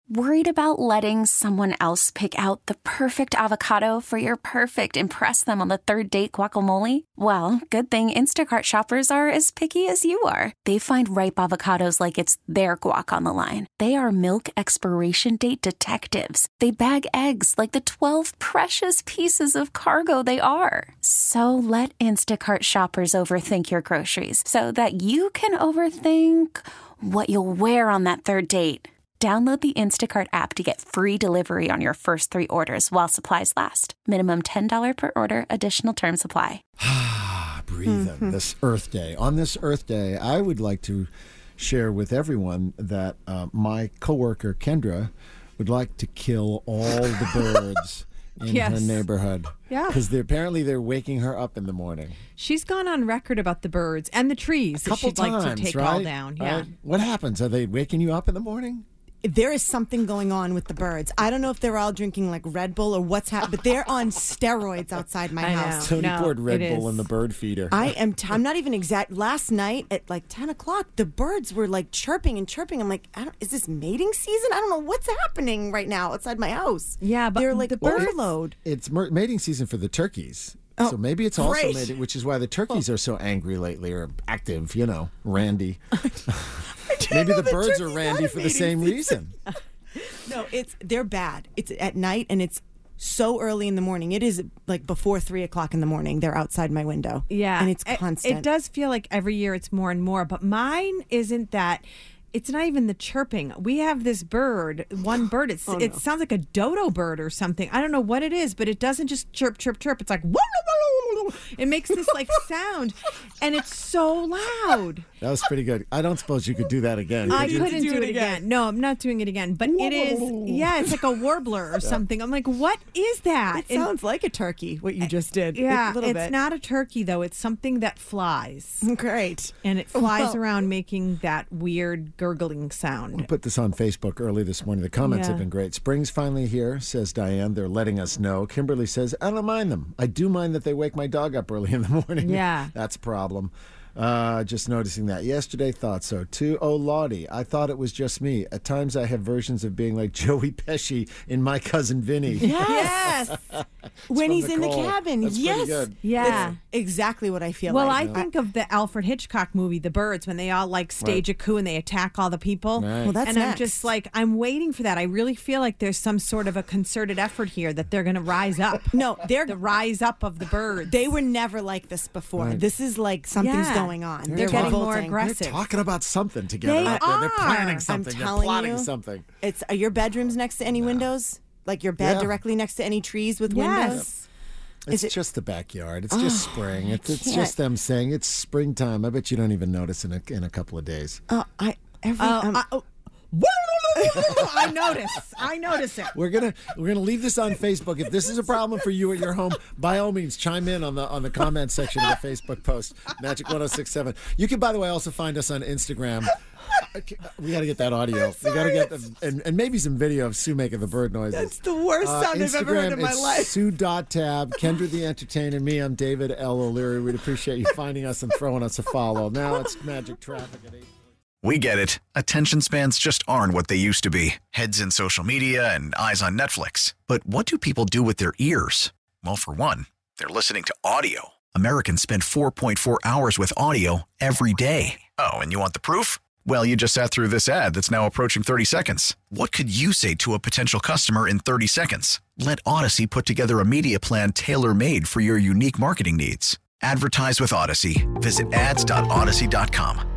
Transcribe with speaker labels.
Speaker 1: Worried about letting someone else pick out the perfect avocado for your perfect impress them on the third date guacamole? Well, good thing Instacart shoppers are as picky as you are. They find ripe avocados like it's their guac on the line. They are milk expiration date detectives. They bag eggs like the 12 precious pieces of cargo they are. So let Instacart shoppers overthink your groceries so that you can overthink what you'll wear on that third date. Download the Instacart app to get free delivery on your first 3 orders while supplies last. Minimum $10 per order. Additional terms apply.
Speaker 2: Breathe in this Earth Day. On this Earth Day, I would like to share with everyone that my coworker Kendra would like to kill all the birds in her neighborhood.
Speaker 3: Yeah.
Speaker 2: Because apparently they're waking her up in the morning.
Speaker 3: She's gone on record about the birds and the trees that she'd like to take all down. Yeah.
Speaker 2: What happens? Are they waking you up in the morning?
Speaker 4: There is something going on with the birds. I don't know if they're all drinking like Red Bull or what's happening, but they're on steroids outside my house.
Speaker 2: Tony poured Red Bull in the bird feeder.
Speaker 4: I'm not even exact. Last night at like 10 o'clock, the birds were like chirping and chirping. I'm like, is this mating season? I don't know what's happening right now outside my house.
Speaker 3: Yeah, but
Speaker 4: they're like
Speaker 3: the
Speaker 4: overload.
Speaker 2: It's mating season for the turkeys. So maybe it's also mating, which is why the turkeys are so angry lately or active, randy. Maybe the birds are randy for the same reason.
Speaker 4: No, they're bad. It's at night and it's so early in the morning. It is like before 3 o'clock in the morning. They're outside my window.
Speaker 3: Yeah.
Speaker 4: And it's constant.
Speaker 3: It does feel like every year it's more and more, but mine isn't that. It's not even the chirping. We have this bird, one bird. It sounds like a dodo bird or something. I don't know what it is, but it doesn't just chirp, chirp, chirp. It's like, it makes this like sound, and it's so loud.
Speaker 2: That was pretty good. I don't suppose you could do that again.
Speaker 3: I couldn't do it again. No, I'm not doing it again. But it is, it's like a warbler or something. I'm like, what is that?
Speaker 4: It sounds like a turkey, what you just did.
Speaker 3: Yeah,
Speaker 4: a little bit.
Speaker 3: It's not a turkey, though. It's something that flies.
Speaker 4: Great.
Speaker 3: And it flies around making that weird gurgling sound.
Speaker 2: We put this on Facebook early this morning. The comments have been great. Spring's finally here, says Diane. They're letting us know. Kimberly says, I don't mind them. I do mind that they wake my dog up early in the morning.
Speaker 3: Yeah.
Speaker 2: That's a problem. Just noticing that. Yesterday, thought so too. Oh, Lottie, I thought it was just me. At times I have versions of being like Joey Pesci in My Cousin Vinny.
Speaker 4: Yes. When he's in the cabin.
Speaker 2: That's
Speaker 4: yes.
Speaker 2: pretty good.
Speaker 3: Yeah.
Speaker 4: That's exactly what I feel
Speaker 3: well,
Speaker 4: like.
Speaker 3: I think of the Alfred Hitchcock movie, The Birds, when they all like stage a coup and they attack all the people.
Speaker 2: Right.
Speaker 4: Well, that's
Speaker 3: and
Speaker 4: next.
Speaker 3: I'm just like, I'm waiting for that. I really feel like there's some sort of a concerted effort here that they're going to rise up.
Speaker 4: No, they're
Speaker 3: the rise up of the birds.
Speaker 4: They were never like this before.
Speaker 2: Right.
Speaker 4: This is like something's going on.
Speaker 3: They're getting more
Speaker 4: revolting.
Speaker 3: aggressive.
Speaker 2: They're talking about something together.
Speaker 3: They
Speaker 2: out there. They're
Speaker 3: are.
Speaker 2: planning something.
Speaker 4: I'm
Speaker 2: They're
Speaker 4: telling
Speaker 2: plotting
Speaker 4: you.
Speaker 2: something.
Speaker 4: Are your bedrooms next to any windows? Like your bed directly next to any trees with windows?
Speaker 2: It's just the backyard. It's just spring. It's just them saying it's springtime. I bet you don't even notice in a couple of days.
Speaker 3: I notice it.
Speaker 2: We're gonna leave this on Facebook. If this is a problem for you at your home, by all means, chime in on the comment section of the Facebook post. Magic 1067. You can, by the way, also find us on Instagram. We got to get that audio. We got to get and maybe some video of Sue making the bird noises.
Speaker 4: That's the worst sound I've ever heard in my life.
Speaker 2: Sue.tab, Kendra the Entertainer, me, I'm David L. O'Leary. We'd appreciate you finding us and throwing us a follow. Now it's Magic Traffic at 8.
Speaker 5: We get it. Attention spans just aren't what they used to be. Heads in social media and eyes on Netflix. But what do people do with their ears? Well, for one, they're listening to audio. Americans spend 4.4 hours with audio every day. Oh, and you want the proof? Well, you just sat through this ad that's now approaching 30 seconds. What could you say to a potential customer in 30 seconds? Let Odyssey put together a media plan tailor-made for your unique marketing needs. Advertise with Odyssey. Visit ads.odyssey.com.